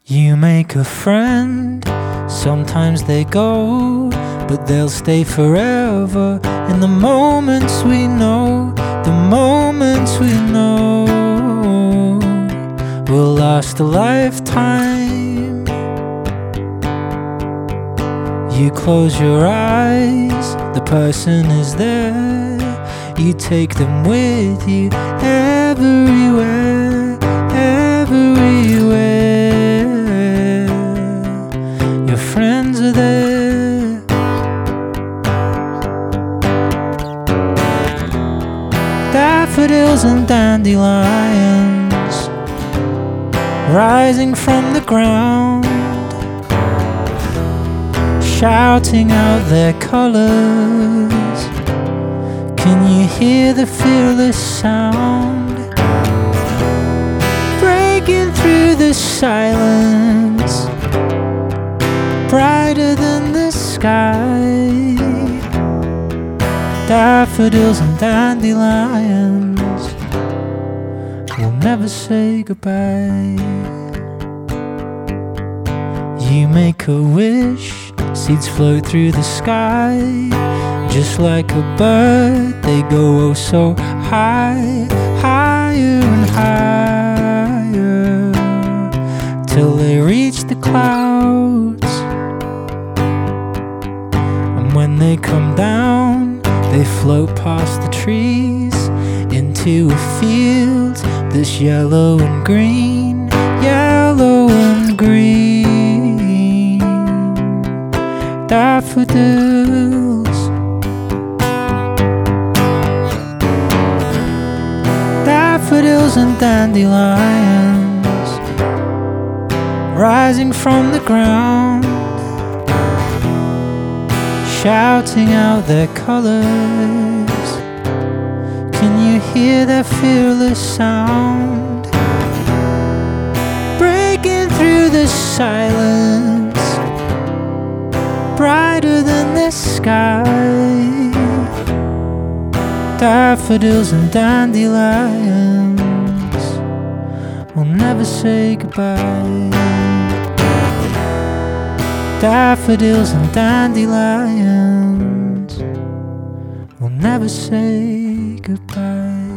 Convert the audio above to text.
You make a friend, sometimes they go, but they'll stay forever. In the moments we know, the moments we know will last a lifetime. You close your eyes, the person is there. You take them with you everywhere, everywhere. Your friends are there. Daffodils and dandelions rising from the ground, shouting out their colors. Can you hear the fearless sound breaking through the silence, brighter than the sky? Daffodils and dandelions will never say goodbye. You make a wish, seeds float through the sky. Just like a bird, they go oh so high, higher and higher, till they reach the clouds. And when they come down, they float past the trees into a field that's yellow and green, yellow and green. Daffodils, daffodils and dandelions rising from the ground, shouting out their colors. Can you hear their fearless sound breaking through the silence, brighter than the sky? Daffodils and dandelions will never say goodbye. Daffodils and dandelions will never say goodbye.